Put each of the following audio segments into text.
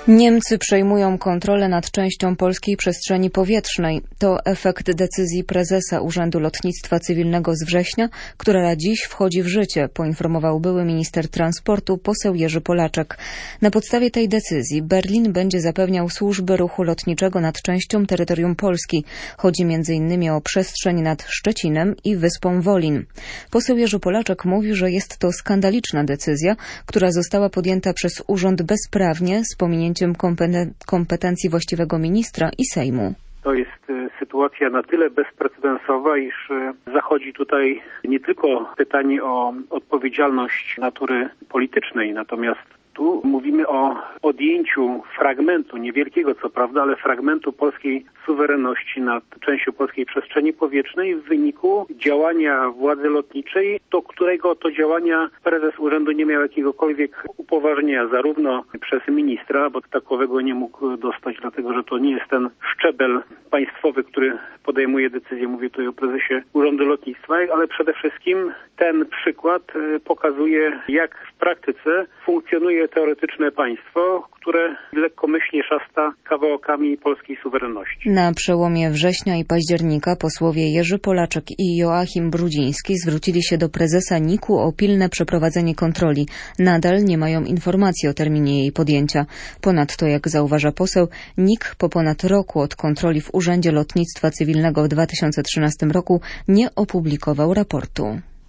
Niemcy przejmują kontrolę nad częścią polskiej przestrzeni powietrznej. To efekt decyzji prezesa Urzędu Lotnictwa Cywilnego z września, która dziś wchodzi w życie, poinformował były minister transportu poseł Jerzy Polaczek. Na podstawie tej decyzji Berlin będzie zapewniał służby ruchu lotniczego nad częścią terytorium Polski. Chodzi m.in. o przestrzeń nad Szczecinem i wyspą Wolin. Poseł Jerzy Polaczek mówi, że jest to skandaliczna decyzja, która została podjęta przez urząd bezprawnie z pominięciem kompetencji właściwego ministra i Sejmu. To jest sytuacja na tyle bezprecedensowa, iż zachodzi tutaj nie tylko pytanie o odpowiedzialność natury politycznej, natomiast tu mówimy o odjęciu fragmentu, niewielkiego co prawda, ale fragmentu polskiej suwerenności nad częścią polskiej przestrzeni powietrznej w wyniku działania władzy lotniczej, do którego to działania prezes urzędu nie miał jakiegokolwiek upoważnienia, zarówno przez ministra, bo takowego nie mógł dostać, dlatego że to nie jest ten szczebel państwowy, który podejmuje decyzję, mówię tutaj o prezesie Urzędu Lotnictwa, ale przede wszystkim ten przykład pokazuje, jak w praktyce funkcjonuje teoretyczne państwo, które lekkomyślnie szasta kawałkami polskiej suwerenności. Na przełomie września i października posłowie Jerzy Polaczek i Joachim Brudziński zwrócili się do prezesa NIK-u o pilne przeprowadzenie kontroli. Nadal nie mają informacji o terminie jej podjęcia. Ponadto, jak zauważa poseł, NIK po ponad roku od kontroli w Urzędzie Lotnictwa Cywilnego w 2013 roku nie opublikował raportu.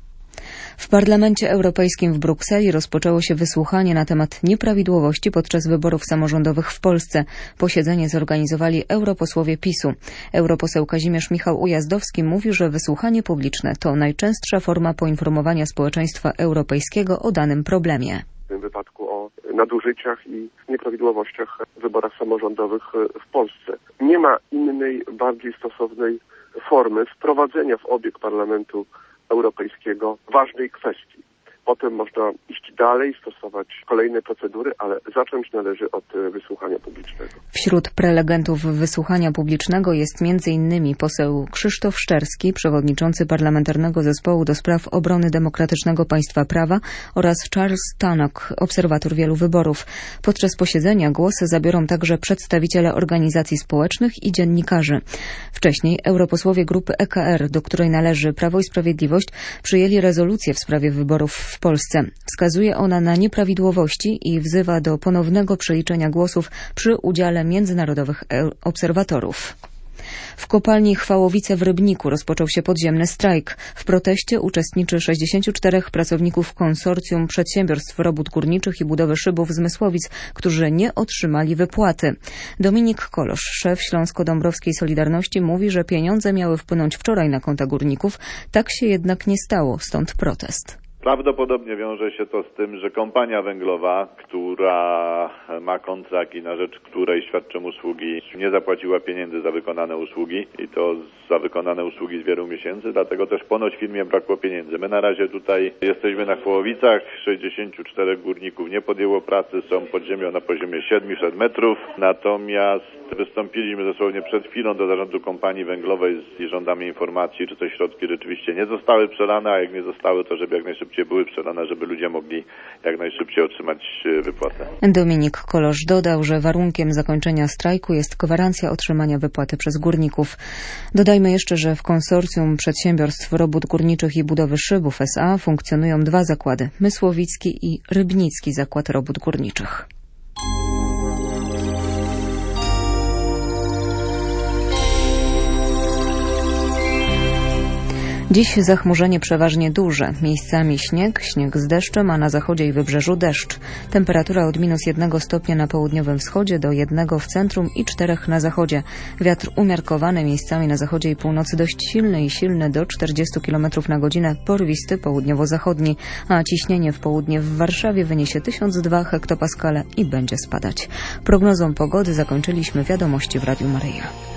W Parlamencie Europejskim w Brukseli rozpoczęło się wysłuchanie na temat nieprawidłowości podczas wyborów samorządowych w Polsce. Posiedzenie zorganizowali europosłowie PiS-u. Europoseł Kazimierz Michał Ujazdowski mówi, że wysłuchanie publiczne to najczęstsza forma poinformowania społeczeństwa europejskiego o danym problemie. W tym wypadku o nadużyciach i nieprawidłowościach w wyborach samorządowych w Polsce. Nie ma innej, bardziej stosownej formy wprowadzenia w obieg Parlamentu Europejskiego ważnej kwestii. Potem można iść dalej, stosować kolejne procedury, ale zacząć należy od wysłuchania publicznego. Wśród prelegentów wysłuchania publicznego jest m.in. poseł Krzysztof Szczerski, przewodniczący Parlamentarnego Zespołu do Spraw Obrony Demokratycznego Państwa Prawa oraz Charles Tannock, obserwator wielu wyborów. Podczas posiedzenia głos zabiorą także przedstawiciele organizacji społecznych i dziennikarzy. Wcześniej europosłowie grupy EKR, do której należy Prawo i Sprawiedliwość, przyjęli rezolucję w sprawie wyborów w Polsce. Wskazuje ona na nieprawidłowości i wzywa do ponownego przeliczenia głosów przy udziale międzynarodowych obserwatorów. W kopalni Chwałowice w Rybniku rozpoczął się podziemny strajk. W proteście uczestniczy 64 pracowników konsorcjum przedsiębiorstw robót górniczych i budowy szybów z Mysłowic, którzy nie otrzymali wypłaty. Dominik Kolosz, szef Śląsko-Dąbrowskiej Solidarności, mówi, że pieniądze miały wpłynąć wczoraj na konta górników. Tak się jednak nie stało, stąd protest. Prawdopodobnie wiąże się to z tym, że kompania węglowa, która ma kontrakt i na rzecz której świadczą usługi, nie zapłaciła pieniędzy za wykonane usługi i to za wykonane usługi z wielu miesięcy, dlatego też ponoć firmie brakło pieniędzy. My na razie tutaj jesteśmy na Chłowicach, 64 górników nie podjęło pracy, są pod ziemią na poziomie 700 metrów, natomiast wystąpiliśmy dosłownie przed chwilą do zarządu kompanii węglowej i żądamy informacji, czy te środki rzeczywiście nie zostały przelane, a jak nie zostały, to żeby jak najszybciej były przelane, żeby ludzie mogli jak najszybciej otrzymać wypłatę. Dominik Kolosz dodał, że warunkiem zakończenia strajku jest gwarancja otrzymania wypłaty przez górników. Dodajmy jeszcze, że w konsorcjum przedsiębiorstw robót górniczych i budowy szybów S.A. funkcjonują dwa zakłady: Mysłowicki i Rybnicki Zakład Robót Górniczych. Dziś zachmurzenie przeważnie duże. Miejscami śnieg z deszczem, a na zachodzie i wybrzeżu deszcz. Temperatura od -1 stopnia na południowym wschodzie do 1 w centrum i 4 na zachodzie. Wiatr umiarkowany, miejscami na zachodzie i północy dość silny do 40 km na godzinę, porwisty południowo-zachodni, a ciśnienie w południe w Warszawie wyniesie 1002 hektopaskale i będzie spadać. Prognozą pogody zakończyliśmy wiadomości w Radiu Maryja.